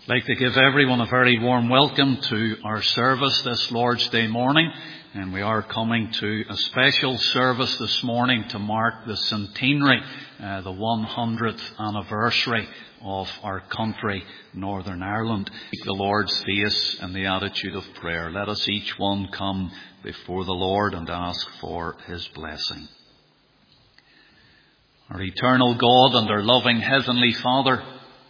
I'd like to give everyone a very warm welcome to our service this Lord's Day morning. And we are coming to a special service this morning to mark the centenary, the 100th anniversary of our country, Northern Ireland. Seek the Lord's face in the attitude of prayer. Let us each one come before the Lord and ask for His blessing. Our eternal God and our loving Heavenly Father,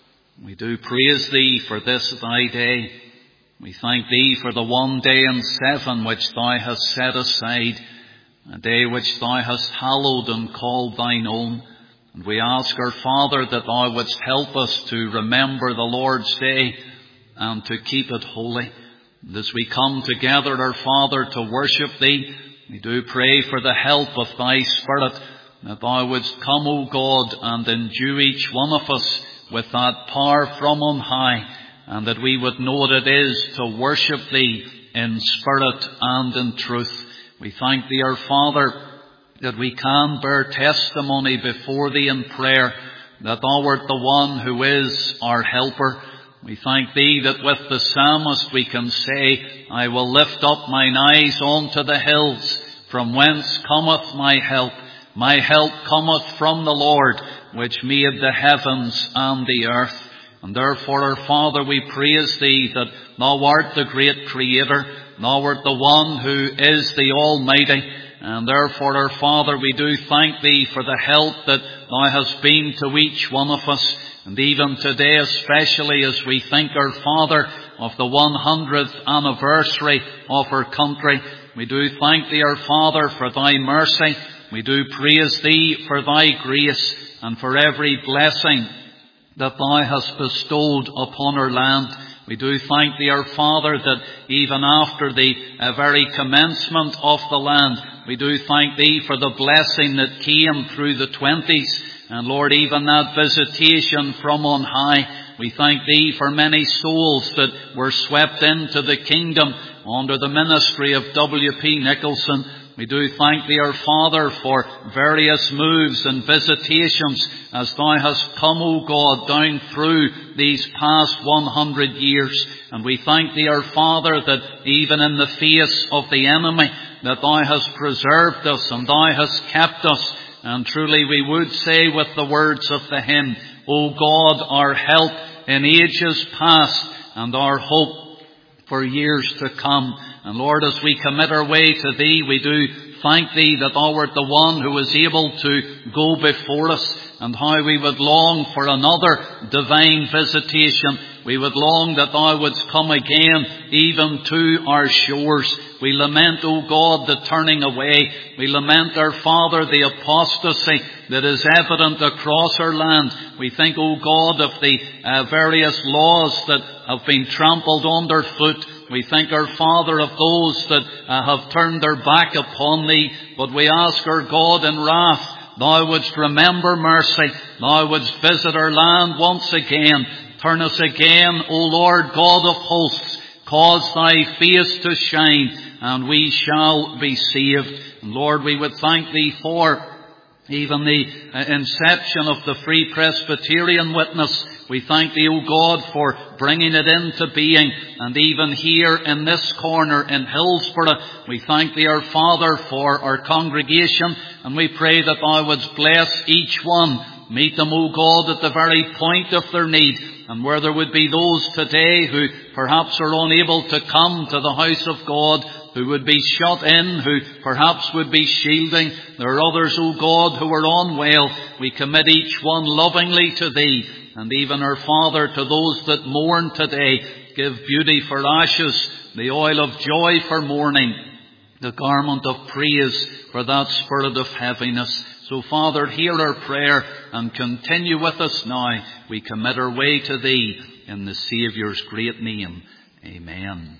we do praise Thee for this Thy day. We thank Thee for the one day in 7 which Thou hast set aside, a day which Thou hast hallowed and called Thine own. And we ask our Father that Thou wouldst help us to remember the Lord's day and to keep it holy. And as we come together, our Father, to worship Thee, we do pray for the help of Thy Spirit, that Thou wouldst come, O God, and endue each one of us with that power from on high, and that we would know what it is to worship Thee in spirit and in truth. We thank Thee, our Father, that we can bear testimony before Thee in prayer, that Thou art the one who is our helper. We thank Thee that with the psalmist we can say, I will lift up mine eyes unto the hills, from whence cometh my help. My help cometh from the Lord, which made the heavens and the earth. And therefore, our Father, we praise Thee that Thou art the great Creator. Thou art the one who is the Almighty. And therefore, our Father, we do thank Thee for the help that Thou hast been to each one of us. And even today, especially as we think, our Father, of the 100th anniversary of our country, we do thank Thee, our Father, for Thy mercy. We do praise Thee for Thy grace and for every blessing that Thou hast bestowed upon our land. We do thank Thee, our Father, that even after the very commencement of the land, we do thank Thee for the blessing that came through the 20s. And Lord, even that visitation from on high, we thank Thee for many souls that were swept into the kingdom under the ministry of W.P. Nicholson. We do thank Thee, our Father, for various moves and visitations as Thou hast come, O God, down through these past 100 years. And we thank Thee, our Father, that even in the face of the enemy, that Thou hast preserved us and Thou hast kept us. And truly we would say with the words of the hymn, O God, our help in ages past and our hope for years to come. And Lord, as we commit our way to Thee, we do thank Thee that Thou art the one who is able to go before us, and how we would long for another divine visitation. We would long that Thou wouldst come again even to our shores. We lament, O God, the turning away. We lament, our Father, the apostasy that is evident across our land. We think, O God, of the various laws that have been trampled underfoot. We think, our Father, of those that have turned their back upon Thee. But we ask, our God, in wrath, Thou wouldst remember mercy. Thou wouldst visit our land once again. Turn us again, O Lord God of hosts. Cause Thy face to shine, and we shall be saved. And Lord, we would thank Thee for even the inception of the Free Presbyterian Witness. We thank Thee, O God, for bringing it into being. And even here in this corner in Hillsborough, we thank Thee, our Father, for our congregation. And we pray that Thou wouldst bless each one. Meet them, O God, at the very point of their need. And where there would be those today who perhaps are unable to come to the house of God, who would be shut in, who perhaps would be shielding. There are others, O God, who are unwell. We commit each one lovingly to Thee. And even, our Father, to those that mourn today, give beauty for ashes, the oil of joy for mourning, the garment of praise for that spirit of heaviness. So, Father, hear our prayer and continue with us now. We commit our way to Thee in the Saviour's great name. Amen.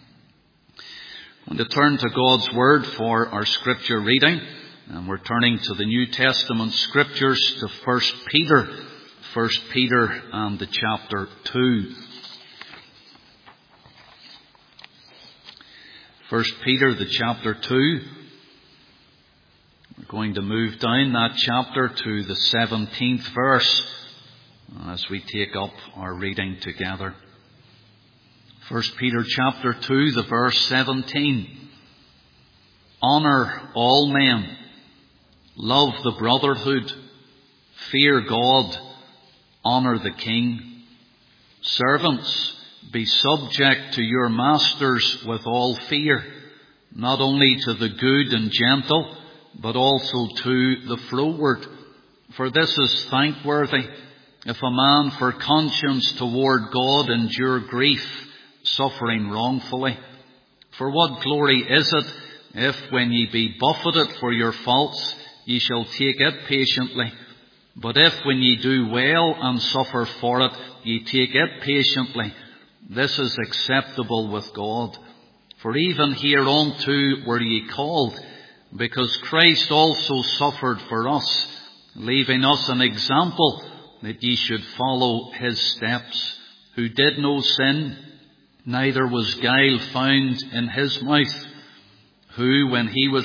And to turn to God's Word for our Scripture reading, and we're turning to the New Testament Scriptures to 1 Peter. 1 Peter and the chapter 2. 1 Peter, the chapter 2. We're going to move down that chapter to the 17th verse as we take up our reading together. 1 Peter chapter 2, the verse 17. Honour all men, love the brotherhood, fear God, honour the king. Servants, be subject to your masters with all fear, not only to the good and gentle, but also to the froward. For this is thankworthy, if a man for conscience toward God endure grief, suffering wrongfully. For what glory is it, if when ye be buffeted for your faults, ye shall take it patiently? But if when ye do well and suffer for it, ye take it patiently, this is acceptable with God. For even hereunto were ye called, because Christ also suffered for us, leaving us an example that ye should follow his steps, who did no sin, neither was guile found in his mouth, who, when he was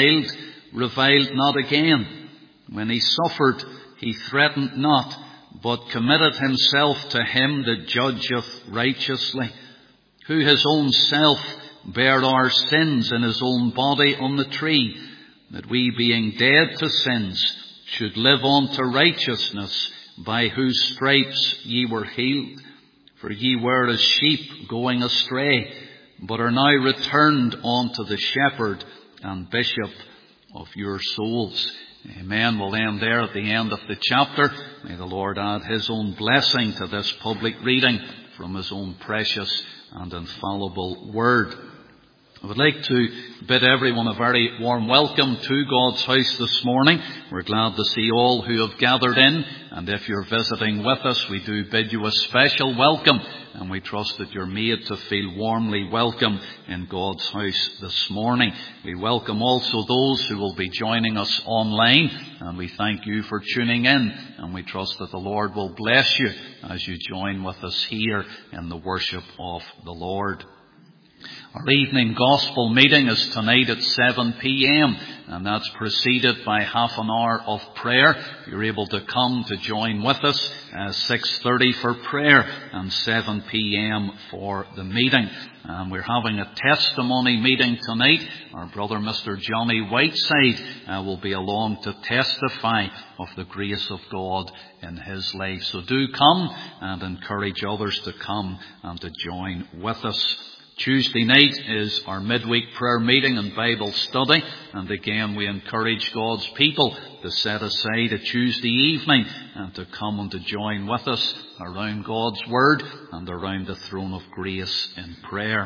reviled not again. When he suffered, he threatened not, but committed himself to him that judgeth righteously, who his own self bare our sins in his own body on the tree, that we, being dead to sins, should live on to righteousness, by whose stripes ye were healed. For ye were as sheep going astray, but are now returned unto the shepherd and bishop of your souls. Amen. We'll end there at the end of the chapter. May the Lord add his own blessing to this public reading from his own precious and infallible word. I would like to bid everyone a very warm welcome to God's house this morning. We're glad to see all who have gathered in, and if you're visiting with us, we do bid you a special welcome, and we trust that you're made to feel warmly welcome in God's house this morning. We welcome also those who will be joining us online, and we thank you for tuning in, and we trust that the Lord will bless you as you join with us here in the worship of the Lord. Our evening gospel meeting is tonight at 7 p.m. and that's preceded by half an hour of prayer. You're able to come to join with us at 6:30 for prayer and 7 p.m. for the meeting. And we're having a testimony meeting tonight. Our brother Mr. Johnny Whiteside will be along to testify of the grace of God in his life. So do come and encourage others to come and to join with us. Tuesday night is our midweek prayer meeting and Bible study, and again we encourage God's people to set aside a Tuesday evening and to come and to join with us around God's Word and around the throne of grace in prayer.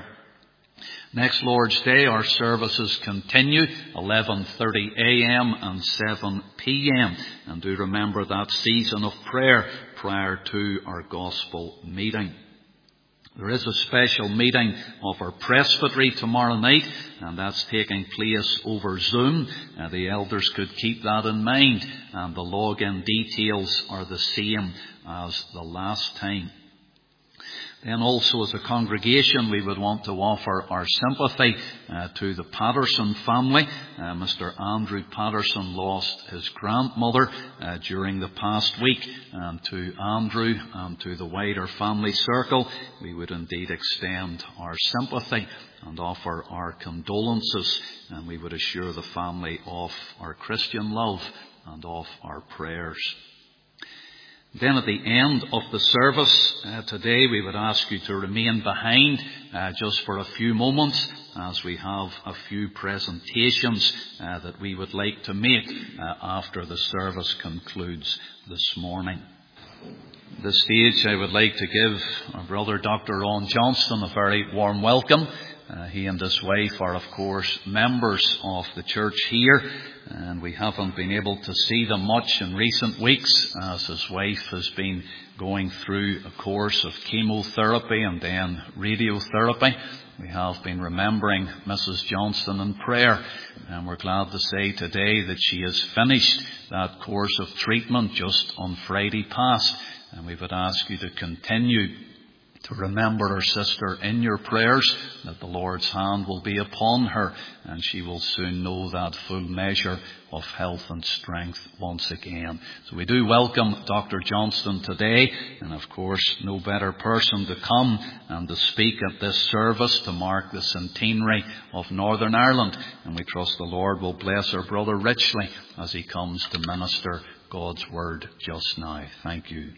Next Lord's Day our services continue 11:30 a.m. and 7 p.m. and do remember that season of prayer prior to our gospel meeting. There is a special meeting of our presbytery tomorrow night, and that's taking place over Zoom. The elders could keep that in mind, and the login details are the same as the last time. Then also as a congregation we would want to offer our sympathy to the Patterson family. Mr. Andrew Patterson lost his grandmother during the past week, and to Andrew and to the wider family circle we would indeed extend our sympathy and offer our condolences, and we would assure the family of our Christian love and of our prayers. Then at the end of the service today we would ask you to remain behind just for a few moments as we have a few presentations that we would like to make after the service concludes this morning. At this stage I would like to give our brother Dr. Ron Johnston a very warm welcome. He and his wife are, of course, members of the church here, and we haven't been able to see them much in recent weeks as his wife has been going through a course of chemotherapy and then radiotherapy. We have been remembering Mrs. Johnston in prayer, and we're glad to say today that she has finished that course of treatment just on Friday past, and we would ask you to continue to remember our sister in your prayers, that the Lord's hand will be upon her and she will soon know that full measure of health and strength once again. So we do welcome Dr. Johnston today, and of course no better person to come and to speak at this service to mark the centenary of Northern Ireland. And we trust the Lord will bless our brother richly as he comes to minister God's word just now. Thank you.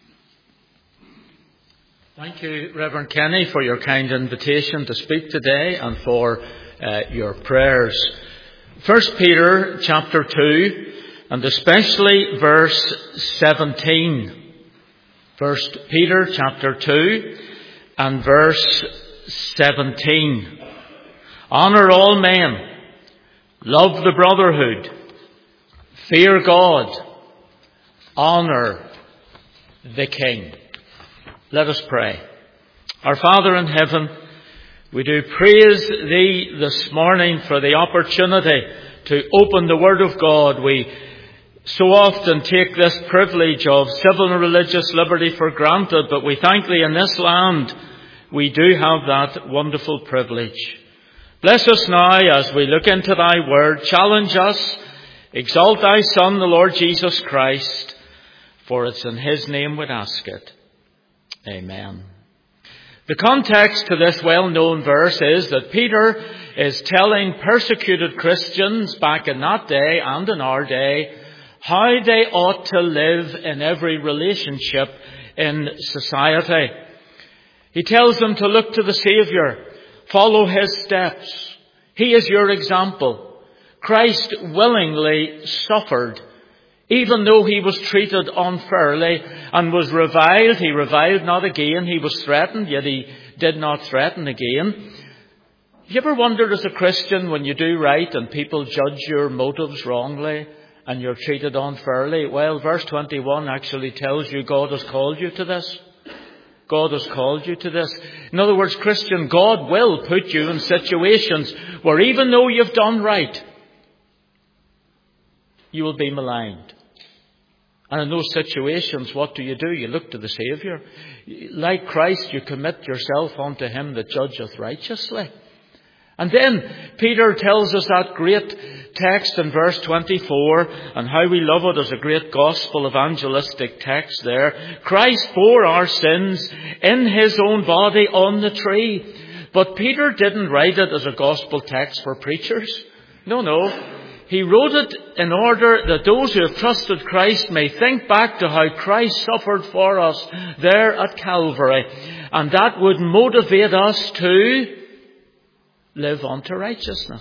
Thank you, Reverend Kenny, for your kind invitation to speak today and for your prayers. 1 Peter chapter 2, and especially verse 17. 1 Peter chapter 2 and verse 17. Honour all men, love the brotherhood, fear God, honour the King. Let us pray. Our Father in heaven, we do praise Thee this morning for the opportunity to open the Word of God. We so often take this privilege of civil and religious liberty for granted, but we thank Thee in this land we do have that wonderful privilege. Bless us now as we look into Thy Word. Challenge us. Exalt Thy Son, the Lord Jesus Christ, for it's in His name we'd ask it. Amen. The context to this well-known verse is that Peter is telling persecuted Christians back in that day and in our day how they ought to live in every relationship in society. He tells them to look to the Saviour, follow His steps. He is your example. Christ willingly suffered. Even though He was treated unfairly and was reviled, He reviled not again. He was threatened, yet He did not threaten again. You ever wondered as a Christian when you do right and people judge your motives wrongly and you're treated unfairly? Well, verse 21 actually tells you God has called you to this. God has called you to this. In other words, Christian, God will put you in situations where even though you've done right, you will be maligned. And in those situations, what do? You look to the Saviour. Like Christ, you commit yourself unto Him that judgeth righteously. And then Peter tells us that great text in verse 24, and how we love it as a great gospel evangelistic text there. Christ bore our sins in His own body on the tree. But Peter didn't write it as a gospel text for preachers. No. He wrote it in order that those who have trusted Christ may think back to how Christ suffered for us there at Calvary. And that would motivate us to live unto righteousness.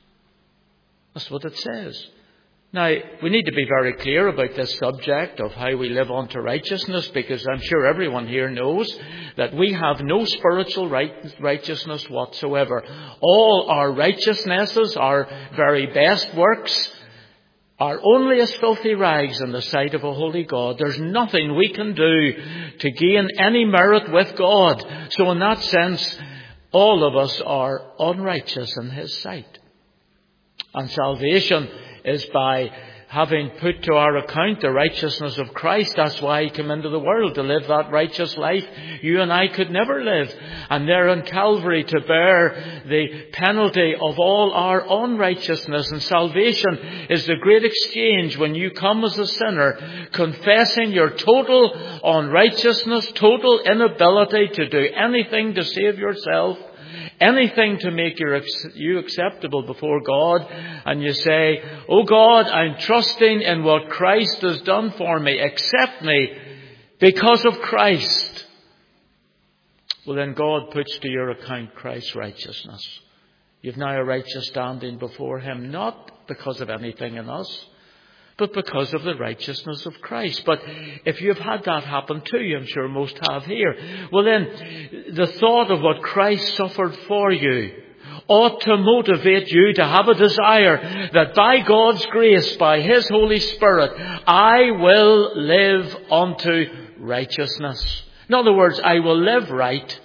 That's what it says. Now, we need to be very clear about this subject of how we live unto righteousness, because I'm sure everyone here knows that we have no spiritual righteousness whatsoever. All our righteousnesses, our very best works, are only as filthy rags in the sight of a holy God. There's nothing we can do to gain any merit with God. So in that sense, all of us are unrighteous in His sight. And salvation is by having put to our account the righteousness of Christ. That's why He came into the world, to live that righteous life you and I could never live. And there on Calvary to bear the penalty of all our unrighteousness. And salvation is the great exchange when you come as a sinner, confessing your total unrighteousness, total inability to do anything to save yourself, anything to make you acceptable before God, and you say, "Oh God, I'm trusting in what Christ has done for me. Accept me because of Christ." Well, then God puts to your account Christ's righteousness. You've now a righteous standing before Him, not because of anything in us, but because of the righteousness of Christ. But if you've had that happen to you, I'm sure most have here, well then, the thought of what Christ suffered for you ought to motivate you to have a desire that by God's grace, by His Holy Spirit, I will live unto righteousness. In other words, I will live right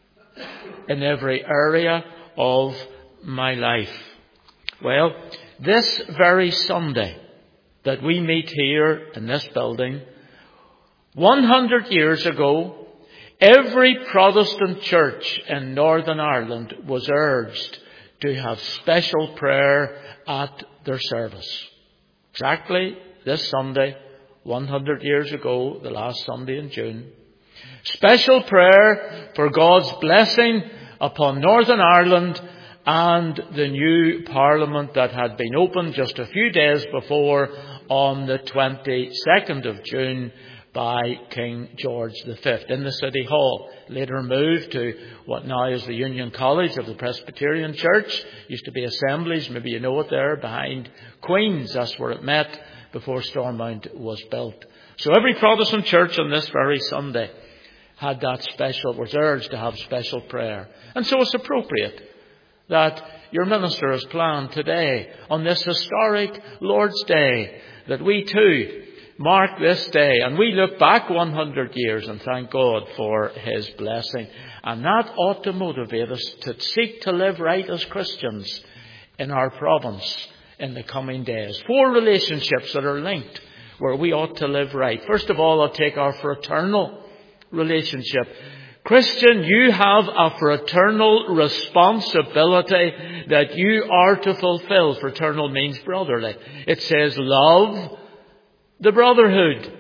in every area of my life. Well, this very Sunday that we meet here in this building, 100 years ago, every Protestant church in Northern Ireland was urged to have special prayer at their service. Exactly this Sunday, 100 years ago, the last Sunday in June. Special prayer for God's blessing upon Northern Ireland and the new Parliament that had been opened just a few days before on the 22nd of June by King George V in the City Hall. Later moved to what now is the Union College of the Presbyterian Church. Used to be assemblies, maybe you know it there, behind Queen's. That's where it met before Stormont was built. So every Protestant church on this very Sunday had that special, was urged to have special prayer. And so it's appropriate that your minister has planned today, on this historic Lord's Day, that we too mark this day and we look back 100 years and thank God for His blessing. And that ought to motivate us to seek to live right as Christians in our province in the coming days. 4 relationships that are linked where we ought to live right. First of all, I'll take our fraternal relationship. Christian, you have a fraternal responsibility that you are to fulfill. Fraternal means brotherly. It says love the brotherhood.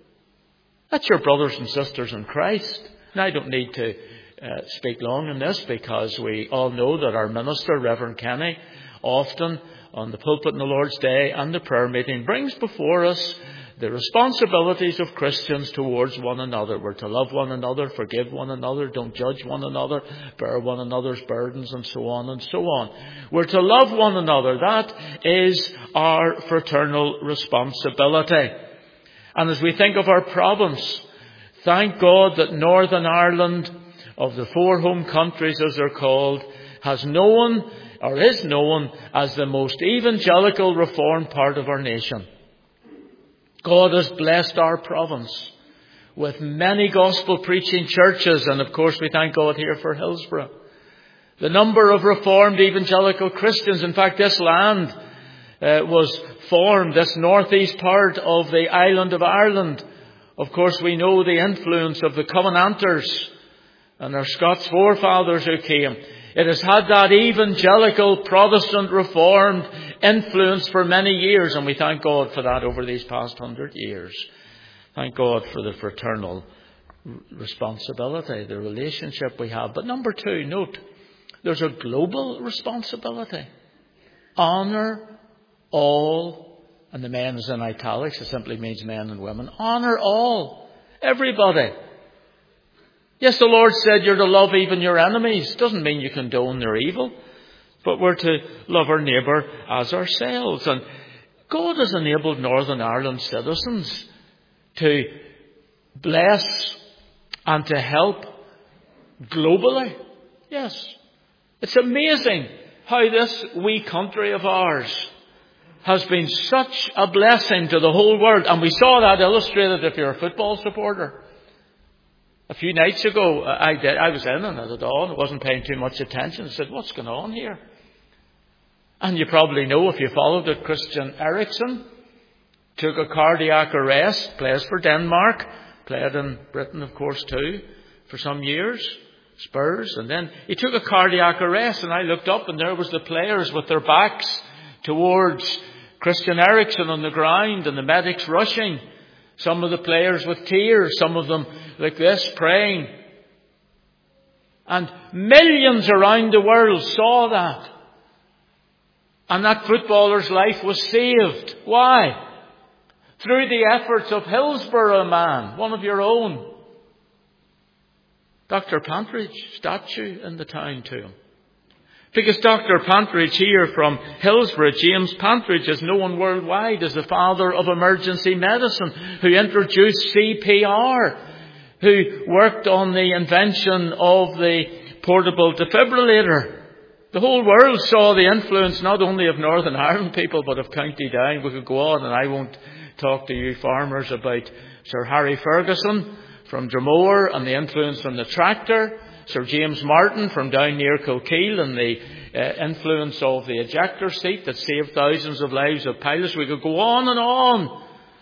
That's your brothers and sisters in Christ. Now, I don't need to speak long on this because we all know that our minister, Reverend Kenny, often on the pulpit on the Lord's Day and the prayer meeting brings before us the responsibilities of Christians towards one another. We're to love one another, forgive one another, don't judge one another, bear one another's burdens, and so on and so on. We're to love one another. That is our fraternal responsibility. And as we think of our province, thank God that Northern Ireland, of the 4 home countries as they're called, has known or is known as the most evangelical reformed part of our nation. God has blessed our province with many gospel preaching churches, and of course we thank God here for Hillsborough. The number of reformed evangelical Christians, in fact this land was formed, this northeast part of the island of Ireland. Of course we know the influence of the Covenanters and our Scots forefathers who came. It has had that evangelical Protestant Reformed influence for many years, and we thank God for that over these past 100 years. Thank God for the fraternal responsibility, the relationship we have. But number 2, note, there's a global responsibility. Honour all, and the men is in italics, it simply means men and women. Honour all, everybody. Yes, the Lord said you're to love even your enemies. Doesn't mean you condone their evil. But we're to love our neighbour as ourselves. And God has enabled Northern Ireland citizens to bless and to help globally. Yes. It's amazing how this wee country of ours has been such a blessing to the whole world. And we saw that illustrated if you're a football supporter. A few nights ago, I was in and at the dawn, I wasn't paying too much attention. I said, what's going on here? And you probably know if you followed it, Christian Eriksen took a cardiac arrest, plays for Denmark, played in Britain, of course, too, for some years, Spurs. And then he took a cardiac arrest, and I looked up and there was the players with their backs towards Christian Eriksen on the ground and the medics rushing. Some of the players with tears, some of them like this, praying. And millions around the world saw that. And that footballer's life was saved. Why? Through the efforts of Hillsborough man, one of your own. Dr. Pantridge, statue in the town to him. Because Dr. Pantridge here from Hillsborough, James Pantridge, is known worldwide as the father of emergency medicine, who introduced CPR, who worked on the invention of the portable defibrillator. The whole world saw the influence not only of Northern Ireland people, but of County Down. We could go on, and I won't talk to you farmers about Sir Harry Ferguson from Dromore and the influence from the tractor, Sir James Martin from down near Kilkeel and the influence of the ejector seat that saved thousands of lives of pilots. We could go on.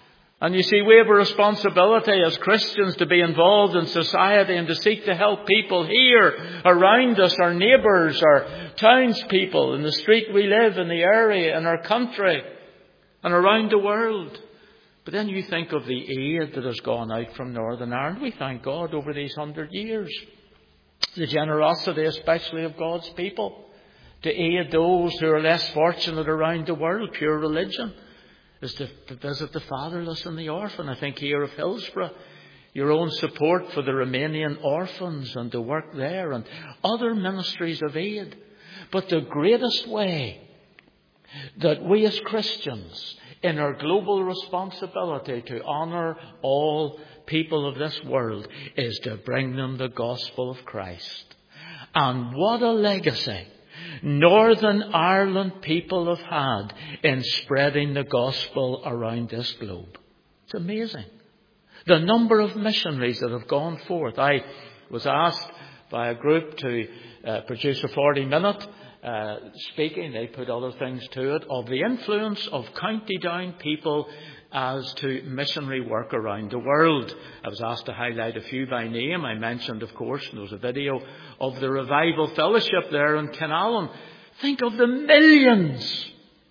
And you see, we have a responsibility as Christians to be involved in society and to seek to help people here around us, our neighbours, our townspeople, in the street we live, in the area, in our country, and around the world. But then you think of the aid that has gone out from Northern Ireland. We thank God over these 100 years. The generosity especially of God's people to aid those who are less fortunate around the world. Pure religion is to visit the fatherless and the orphan. I think here of Hillsborough, your own support for the Romanian orphans and the work there and other ministries of aid. But the greatest way that we as Christians, in our global responsibility to honour all people of this world, is to bring them the gospel of Christ. And what a legacy Northern Ireland people have had in spreading the gospel around this globe. It's amazing. The number of missionaries that have gone forth. I was asked by a group to produce a 40-minute speaking, they put other things to it, of the influence of County Down people as to missionary work around the world. I was asked to highlight a few by name. I mentioned, of course, there was a video of the Revival Fellowship there in Kinallen. Think of the millions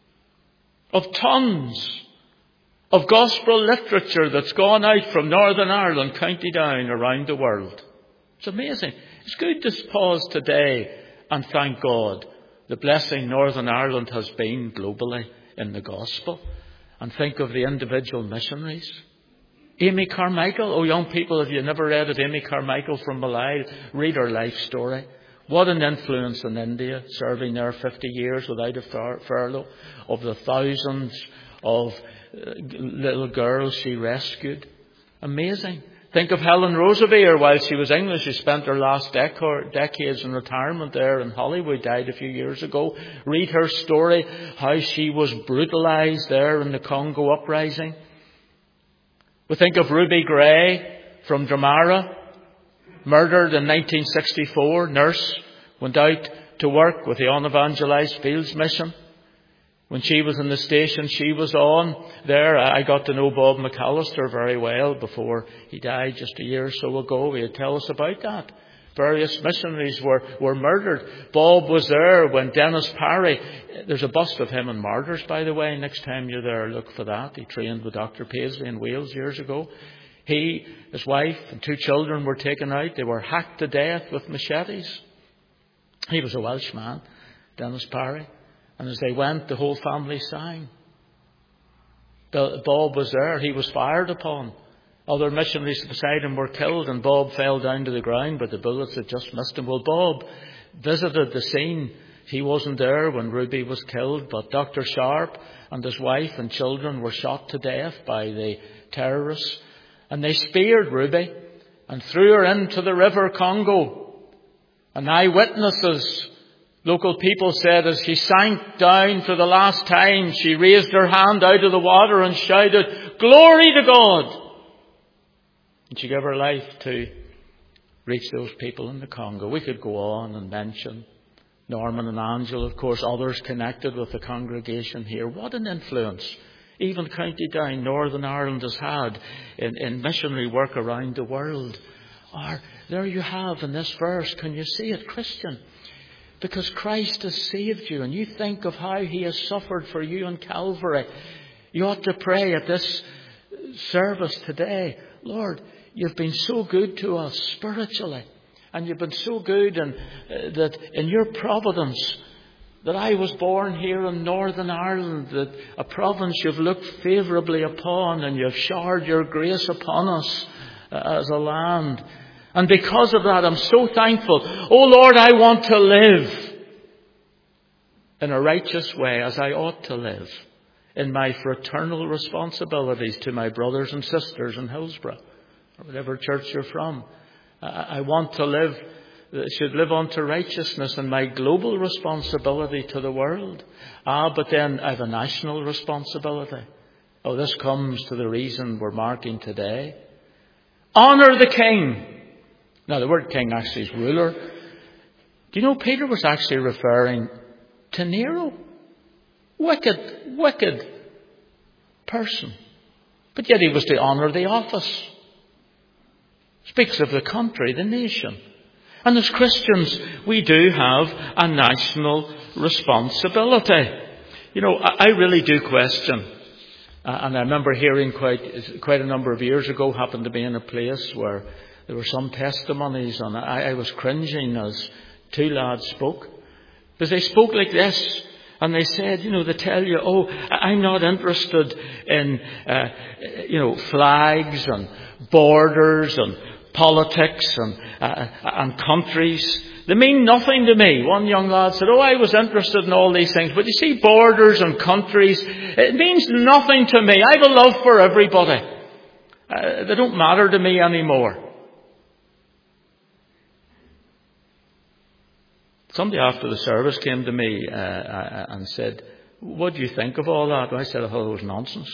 of tons of gospel literature that's gone out from Northern Ireland, County Down, around the world. It's amazing. It's good to pause today and thank God the blessing Northern Ireland has been globally in the gospel. And think of the individual missionaries. Amy Carmichael. Oh, young people, if you've never read it, Amy Carmichael from Malay, read her life story. What an influence in India, serving there 50 years without a furlough, of the thousands of little girls she rescued. Amazing. Think of Helen Roseveare. While she was English, she spent her last decades in retirement there in Hollywood, died a few years ago. Read her story, how she was brutalised there in the Congo uprising. We think of Ruby Gray from Dramara, murdered in 1964, nurse, went out to work with the Unevangelized Fields Mission. When she was in the station she was on there, I got to know Bob McAllister very well before he died just a year or so ago. He'd tell us about that. Various missionaries were murdered. Bob was there when Dennis Parry, there's a bust of him in Martyrs, by the way. Next time you're there, look for that. He trained with Dr. Paisley in Wales years ago. He, his wife and 2 children were taken out. They were hacked to death with machetes. He was a Welsh man, Dennis Parry. And as they went, the whole family sang. Bob was there. He was fired upon. Other missionaries beside him were killed, and Bob fell down to the ground, but the bullets had just missed him. Well, Bob visited the scene. He wasn't there when Ruby was killed, but Dr. Sharp and his wife and children were shot to death by the terrorists. And they speared Ruby and threw her into the River Congo. And eyewitnesses, local people said, as she sank down for the last time, she raised her hand out of the water and shouted, "Glory to God!" And she gave her life to reach those people in the Congo. We could go on and mention Norman and Angela, of course, others connected with the congregation here. What an influence even County Down, Northern Ireland, has had in missionary work around the world. Or there you have in this verse, can you see it, Christian? Because Christ has saved you, and you think of how He has suffered for you on Calvary. You ought to pray at this service today, Lord, You've been so good to us spiritually, and You've been so good that in Your providence that I was born here in Northern Ireland, that a province You've looked favourably upon, and You've showered Your grace upon us as a land. And because of that, I'm so thankful. Oh Lord, I want to live in a righteous way as I ought to live in my fraternal responsibilities to my brothers and sisters in Hillsborough, or whatever church you're from. I want to live, should live unto righteousness in my global responsibility to the world. But then I have a national responsibility. Oh, this comes to the reason we're marking today. Honour the King. Now, the word king actually is ruler. Do you know Peter was actually referring to Nero? Wicked person. But yet he was to honour the office. Speaks of the country, the nation. And as Christians, we do have a national responsibility. You know, I really do question, and I remember hearing quite a number of years ago, happened to be in a place where there were some testimonies, and I was cringing as two lads spoke. Because they spoke like this, and they said, you know, they tell you, oh, I'm not interested in, flags and borders and politics and countries. They mean nothing to me. One young lad said, oh, I was interested in all these things, but you see, borders and countries, it means nothing to me. I have a love for everybody. They don't matter to me anymore. Somebody after the service came to me and said, what do you think of all that? I said, I thought it was nonsense.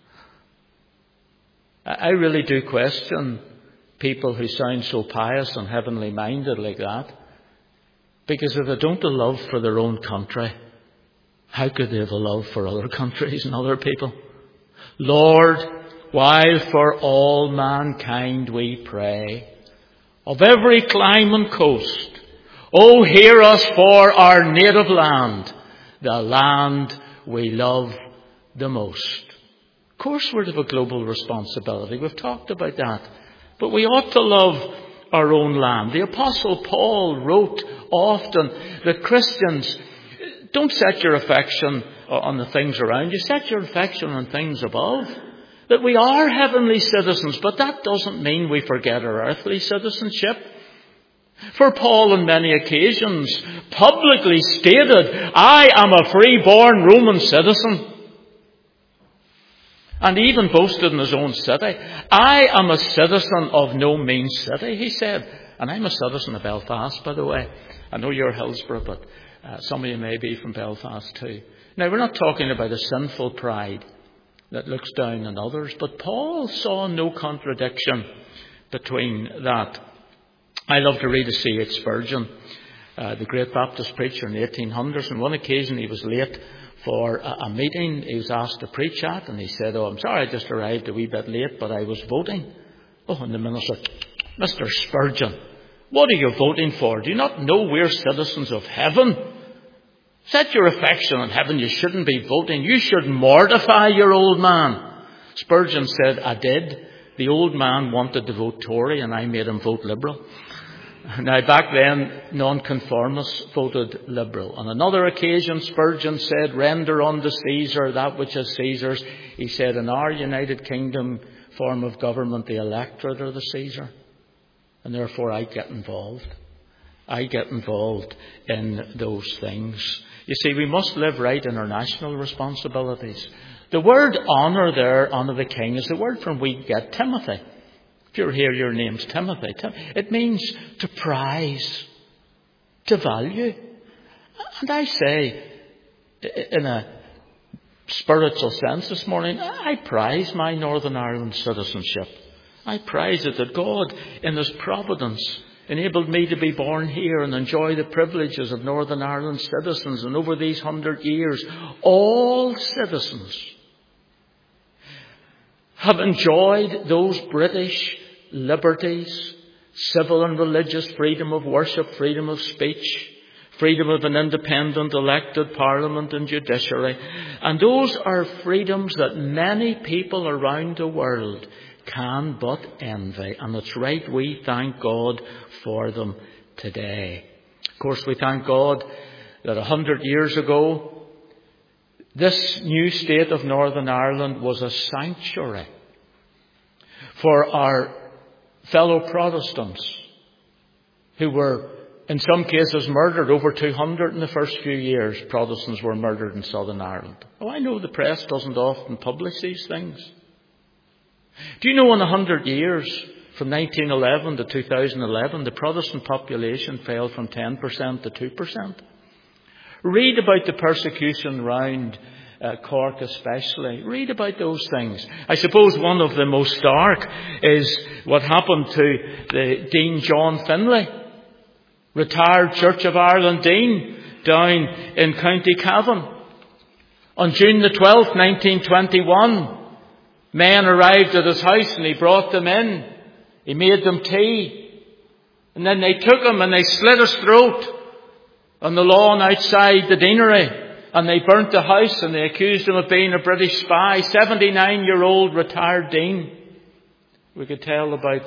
I really do question people who sound so pious and heavenly minded like that. Because if they don't have a love for their own country, how could they have a love for other countries and other people? Lord, while for all mankind we pray, of every clime and coast, oh, hear us for our native land, the land we love the most. Of course we're to have a global responsibility. We've talked about that. But we ought to love our own land. The Apostle Paul wrote often that Christians, don't set your affection on the things around you. Set your affection on things above. That we are heavenly citizens, but that doesn't mean we forget our earthly citizenship. For Paul on many occasions publicly stated, I am a free-born Roman citizen. And he even boasted in his own city, I am a citizen of no mean city, he said. And I'm a citizen of Belfast, by the way. I know you're Hillsborough, but some of you may be from Belfast too. Now, we're not talking about a sinful pride that looks down on others, but Paul saw no contradiction between that. I love to read of C.H. Spurgeon, the great Baptist preacher in the 1800s. On one occasion he was late for a meeting he was asked to preach at, and he said, oh, I'm sorry I just arrived a wee bit late, but I was voting. Oh, and the minister, Mr. Spurgeon, what are you voting for? Do you not know we're citizens of heaven? Set your affection on heaven. You shouldn't be voting. You should mortify your old man. Spurgeon said, I did. The old man wanted to vote Tory, and I made him vote Liberal. Now, back then, nonconformists voted Liberal. On another occasion, Spurgeon said, render unto Caesar that which is Caesar's. He said, in our United Kingdom form of government, the electorate are the Caesar. And therefore, I get involved. I get involved in those things. You see, we must live right in our national responsibilities. The word honour there, honour the king, is the word from we get Timothy. If you're here, your name's Timothy. It means to prize, to value. And I say, in a spiritual sense this morning, I prize my Northern Ireland citizenship. I prize it that God, in His providence, enabled me to be born here and enjoy the privileges of Northern Ireland citizens. And over these 100 years, all citizens have enjoyed those British liberties, civil and religious freedom of worship, freedom of speech, freedom of an independent elected parliament and judiciary. And those are freedoms that many people around the world can but envy. And it's right we thank God for them today. Of course, we thank God that 100 years ago, this new state of Northern Ireland was a sanctuary for our fellow Protestants who were, in some cases, murdered. Over 200 in the first few years, Protestants were murdered in Southern Ireland. Oh, I know the press doesn't often publish these things. Do you know in 100 years, from 1911 to 2011, the Protestant population fell from 10% to 2%? Read about the persecution round Cork especially. Read about those things. I suppose one of the most stark is what happened to the Dean John Finlay, retired Church of Ireland Dean down in County Cavan. On June the 12th, 1921, Men arrived at his house and he brought them in. He made them tea. And then they took him and they slit his throat on the lawn outside the deanery. And they burnt the house and they accused him of being a British spy. 79-year-old retired dean. We could tell about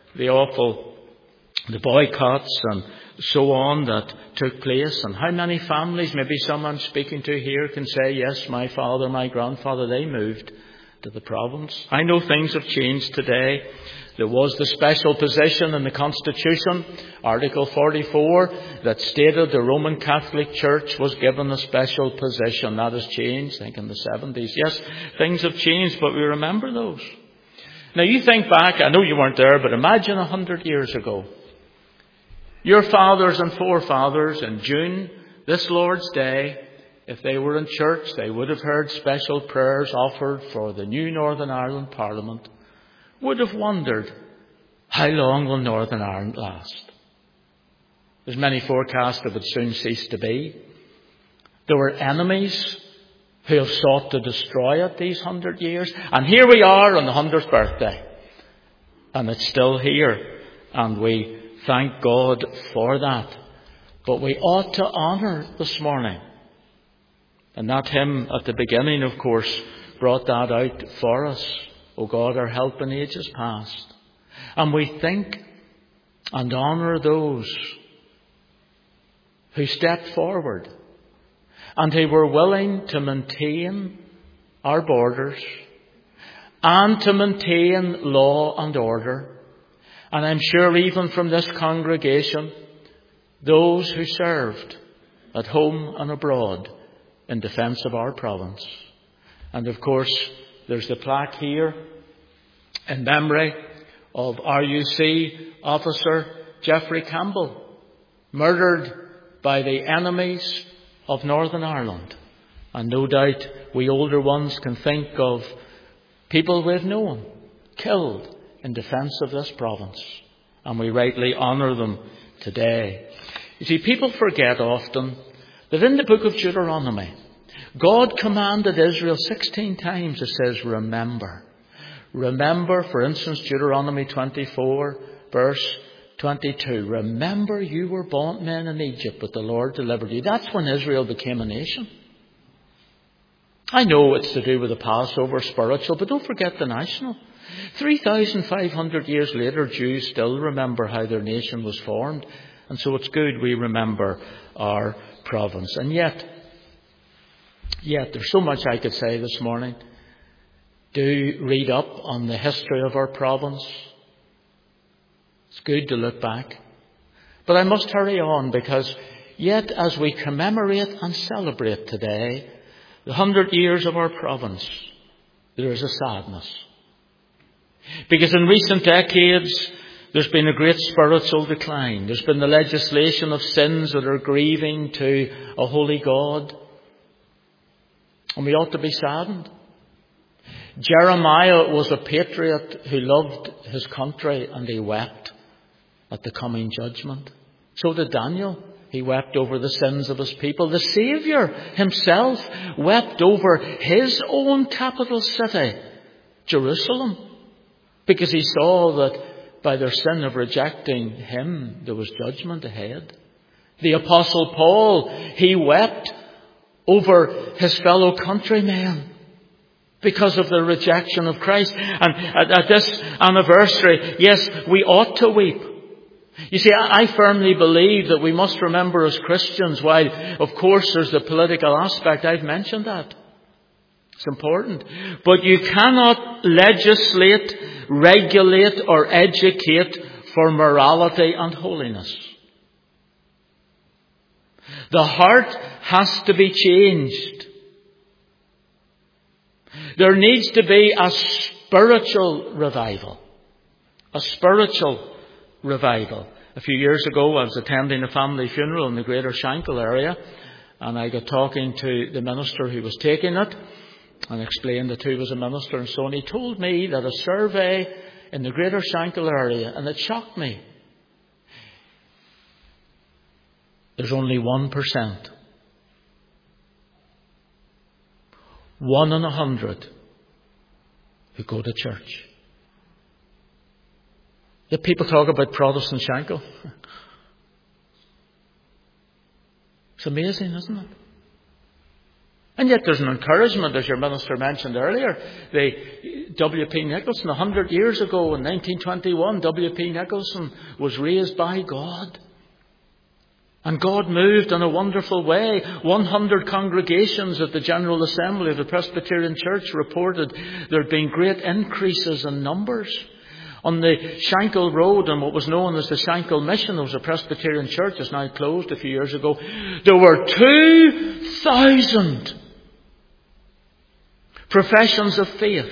the boycotts and so on that took place. And how many families, maybe someone speaking to here can say, yes, my father, my grandfather, they moved to the province. I know things have changed today. There was the special position in the Constitution, Article 44, that stated the Roman Catholic Church was given a special position. That has changed, I think, in the 70s. Yes, things have changed, but we remember those. Now you think back, I know you weren't there, but imagine 100 years ago. Your fathers and forefathers in June, this Lord's Day, if they were in church, they would have heard special prayers offered for the new Northern Ireland Parliament, would have wondered, how long will Northern Ireland last? There's many forecasts that would soon cease to be. There were enemies who have sought to destroy it these 100 years. And here we are on the 100th birthday. And it's still here. And we thank God for that. But we ought to honour this morning. And that hymn at the beginning, of course, brought that out for us. O God, our help in ages past. And we think and honour those who stepped forward and who were willing to maintain our borders and to maintain law and order. And I'm sure even from this congregation, those who served at home and abroad in defence of our province. And of course, there's the plaque here in memory of RUC officer Geoffrey Campbell, murdered by the enemies of Northern Ireland. And no doubt we older ones can think of people we've known killed in defence of this province. And we rightly honour them today. You see, people forget often that in the book of Deuteronomy, God commanded Israel 16 times. It says, remember. Remember, for instance, Deuteronomy 24, verse 22. Remember you were bondmen in Egypt, but the Lord delivered you. That's when Israel became a nation. I know it's to do with the Passover, spiritual, but don't forget the national. 3,500 years later, Jews still remember how their nation was formed. And so it's good we remember our province. And yet, there's so much I could say this morning. Do read up on the history of our province. It's good to look back. But I must hurry on because yet as we commemorate and celebrate today the 100 years of our province, there is a sadness. Because in recent decades, there's been a great spiritual decline. There's been the legislation of sins that are grieving to a holy God. And we ought to be saddened. Jeremiah was a patriot who loved his country and he wept at the coming judgment. So did Daniel. He wept over the sins of his people. The Saviour himself wept over his own capital city, Jerusalem, because he saw that by their sin of rejecting him, there was judgment ahead. The Apostle Paul, he wept over his fellow countrymen because of the rejection of Christ. And at this anniversary, yes, we ought to weep. You see, I firmly believe that we must remember as Christians, while of course there's the political aspect, I've mentioned that. It's important. But you cannot legislate, regulate or educate for morality and holiness. The heart has to be changed. There needs to be a spiritual revival. A spiritual revival. A few years ago I was attending a family funeral in the Greater Shankill area, and I got talking to the minister who was taking it and explained that he was a minister and so on. He told me that a survey in the Greater Shankill area, and it shocked me, there's only 1%. 1 in 100 who go to church. Yet people talk about Protestant Shankle. It's amazing, isn't it? And yet there's an encouragement, as your minister mentioned earlier. The W.P. Nicholson, 100 years ago in 1921, W.P. Nicholson was raised by God. And God moved in a wonderful way. 100 congregations at the General Assembly of the Presbyterian Church reported there had been great increases in numbers. On the Shankle Road, and what was known as the Shankle Mission, there was a Presbyterian church, it's now closed a few years ago. There were 2,000 professions of faith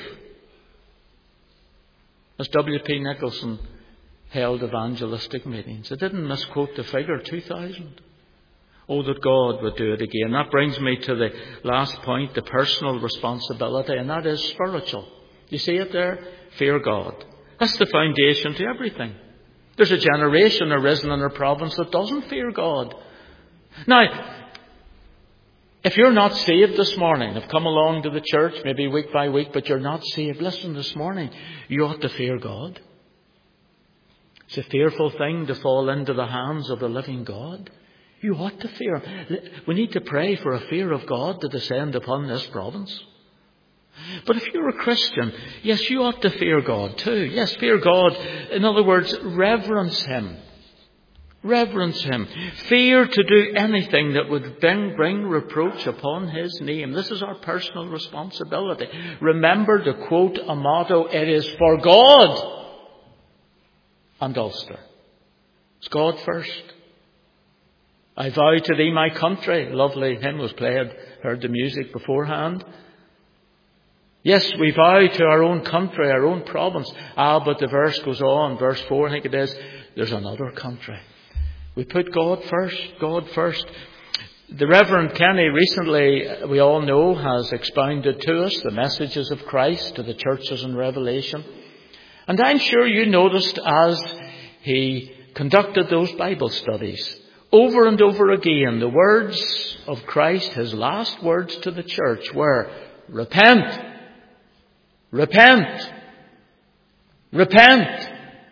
as W.P. Nicholson held evangelistic meetings. I didn't misquote the figure, 2,000. Oh, that God would do it again. That brings me to the last point, the personal responsibility, and that is spiritual. You see it there? Fear God. That's the foundation to everything. There's a generation arisen in our province that doesn't fear God. Now, if you're not saved this morning, have come along to the church, maybe week by week, but you're not saved, listen this morning, you ought to fear God. It's a fearful thing to fall into the hands of the living God. You ought to fear. We need to pray for a fear of God to descend upon this province. But if you're a Christian, yes, you ought to fear God too. Yes, fear God. In other words, reverence Him. Reverence Him. Fear to do anything that would bring reproach upon His name. This is our personal responsibility. Remember to quote a motto, it is for God and Ulster. It's God first. I vow to thee, my country. Lovely hymn was played. Heard the music beforehand. Yes, we vow to our own country, our own province. But the verse goes on, verse 4 I think it is, there's another country. We put God first, God first. The Reverend Kenny recently, we all know, has expounded to us the messages of Christ to the churches in Revelation. And I'm sure you noticed as he conducted those Bible studies, over and over again, the words of Christ, his last words to the church were, repent. Repent. Repent.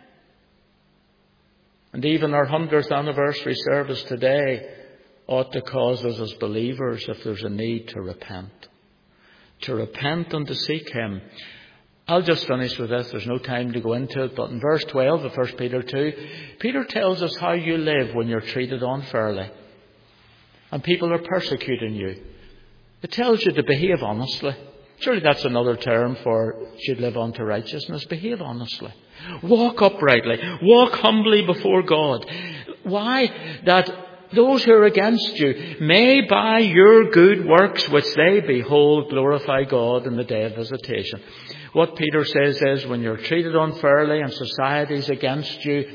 And even our 100th anniversary service today ought to cause us as believers, if there's a need, to repent. To repent and to seek Him. I'll just finish with this. There's no time to go into it. But in verse 12 of 1 Peter 2, Peter tells us how you live when you're treated unfairly. And people are persecuting you. It tells you to behave honestly. Surely that's another term for should live unto righteousness. Behave honestly. Walk uprightly. Walk humbly before God. Why? That those who are against you may by your good works which they behold glorify God in the day of visitation. What Peter says is when you're treated unfairly and society's against you,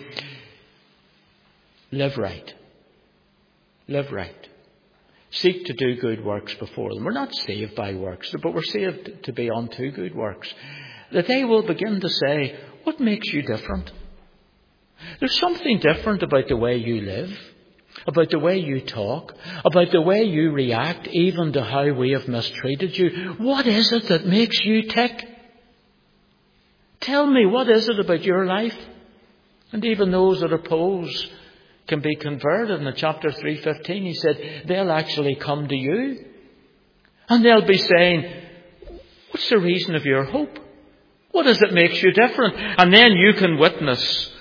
live right. Live right. Seek to do good works before them. We're not saved by works, but we're saved to be unto good works. That they will begin to say, what makes you different? There's something different about the way you live, about the way you talk, about the way you react, even to how we have mistreated you. What is it that makes you tick? Tell me, what is it about your life? And even those that oppose can be converted. In chapter 3:15 he said they'll actually come to you and they'll be saying, what's the reason of your hope? What is it makes you different? And then you can witness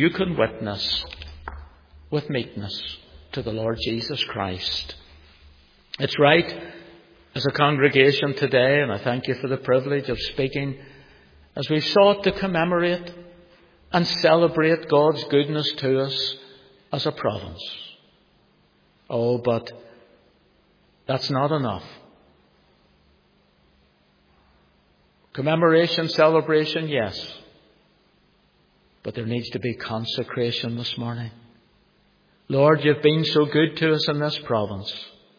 with meekness to the Lord Jesus Christ. It's right as a congregation today, and I thank you for the privilege of speaking, as we've sought to commemorate and celebrate God's goodness to us as a province. Oh, but that's not enough. Commemoration, celebration, yes. But there needs to be consecration this morning. Lord, you've been so good to us in this province.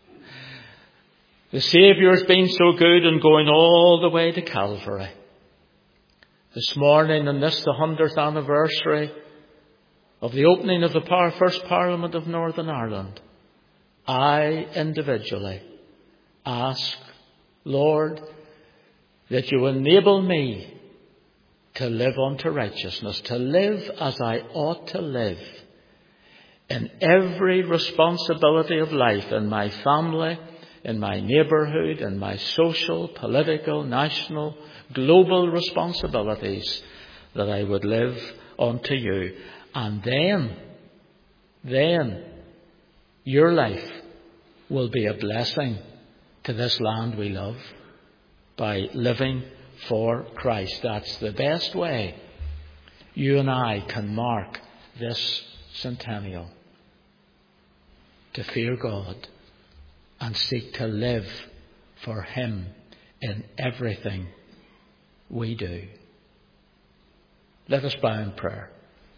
The Saviour's been so good in going all the way to Calvary. This morning, in this, the 100th anniversary of the opening of the first Parliament of Northern Ireland, I individually ask, Lord, that you enable me to live unto righteousness, to live as I ought to live in every responsibility of life, in my family, in my neighbourhood, in my social, political, national, global responsibilities, that I would live unto you. And then your life will be a blessing to this land we love by living for Christ. That's the best way you and I can mark this centennial. To fear God and seek to live for Him in everything we do. Let us bow in prayer.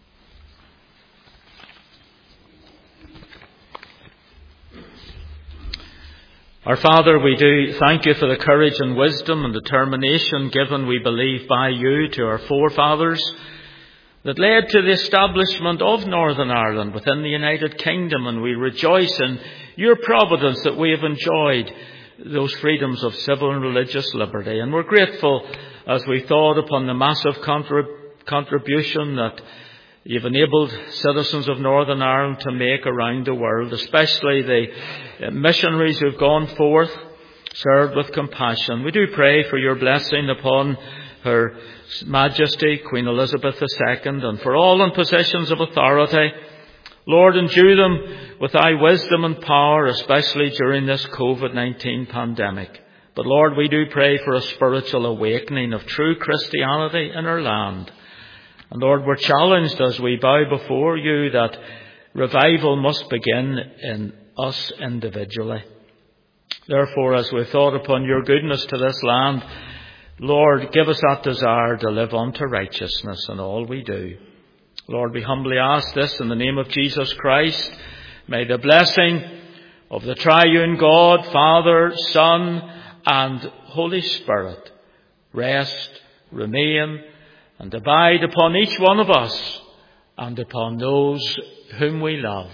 Our Father, we do thank you for the courage and wisdom and determination given, we believe, by you to our forefathers that led to the establishment of Northern Ireland within the United Kingdom, and we rejoice in your providence that we have enjoyed those freedoms of civil and religious liberty. And we're grateful as we thought upon the massive contribution that you've enabled citizens of Northern Ireland to make around the world, especially the missionaries who've gone forth, served with compassion. We do pray for your blessing upon Her Majesty, Queen Elizabeth II, and for all in positions of authority. Lord, endue them with thy wisdom and power, especially during this COVID-19 pandemic. But Lord, we do pray for a spiritual awakening of true Christianity in our land. And Lord, we're challenged as we bow before you that revival must begin in us individually. Therefore, as we've thought upon your goodness to this land, Lord, give us that desire to live unto righteousness in all we do. Lord, we humbly ask this in the name of Jesus Christ. May the blessing of the triune God, Father, Son, and Holy Spirit rest, remain, and abide upon each one of us and upon those whom we love.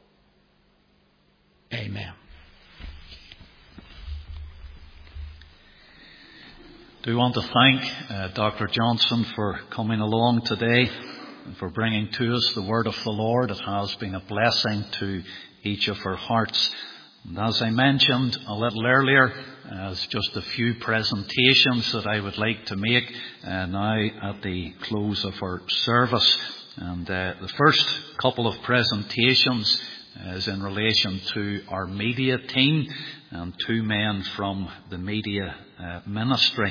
Amen. I do want to thank Dr. Johnson for coming along today and for bringing to us the word of the Lord. It has been a blessing to each of our hearts. And as I mentioned a little earlier, as just a few presentations that I would like to make now at the close of our service. And the first couple of presentations is in relation to our media team and two men from the media ministry.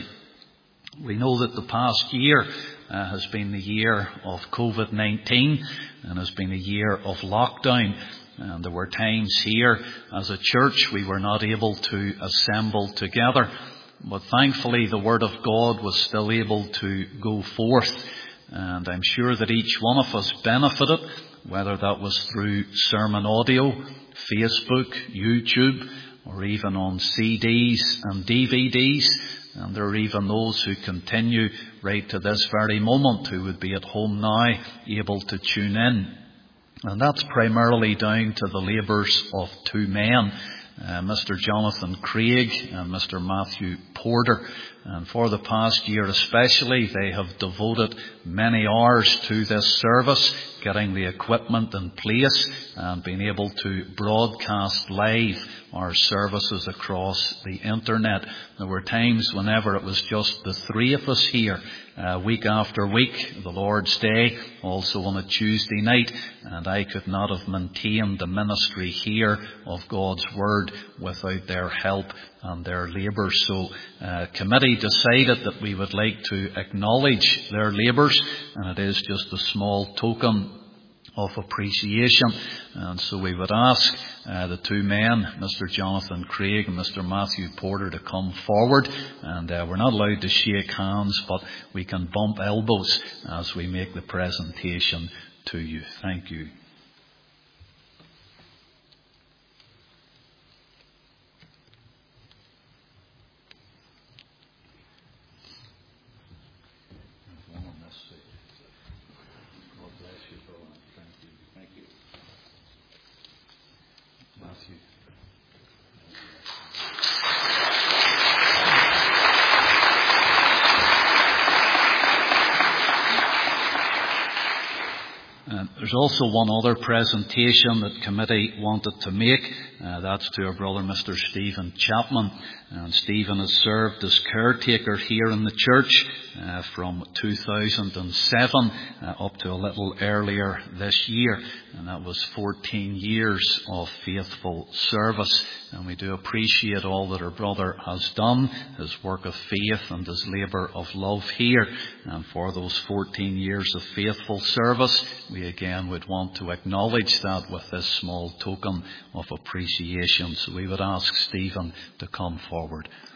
We know that the past year has been the year of COVID-19 and has been a year of lockdown. And there were times here as a church we were not able to assemble together. But thankfully the Word of God was still able to go forth. And I'm sure that each one of us benefited, whether that was through sermon audio, Facebook, YouTube, or even on CDs and DVDs. And there are even those who continue right to this very moment who would be at home now able to tune in. And that's primarily down to the labours of two men, Mr. Jonathan Craig and Mr. Matthew Porter. And for the past year especially, they have devoted many hours to this service, getting the equipment in place and being able to broadcast live our services across the internet. There were times whenever it was just the three of us here, week after week, the Lord's Day, also on a Tuesday night, and I could not have maintained the ministry here of God's Word without their help and their labours. So committee decided that we would like to acknowledge their labours, and it is just a small token of appreciation. And so we would ask the two men, Mr. Jonathan Craig and Mr. Matthew Porter, to come forward. And we're not allowed to shake hands, but we can bump elbows as we make the presentation to you. Thank you. There's also one other presentation that committee wanted to make. That's to our brother Mr. Stephen Chapman. And Stephen has served as caretaker here in the church from 2007 up to a little earlier this year. And that was 14 years of faithful service. And we do appreciate all that our brother has done, his work of faith and his labour of love here. And for those 14 years of faithful service, we again would want to acknowledge that with this small token of appreciation. So we would ask Stephen to come forward.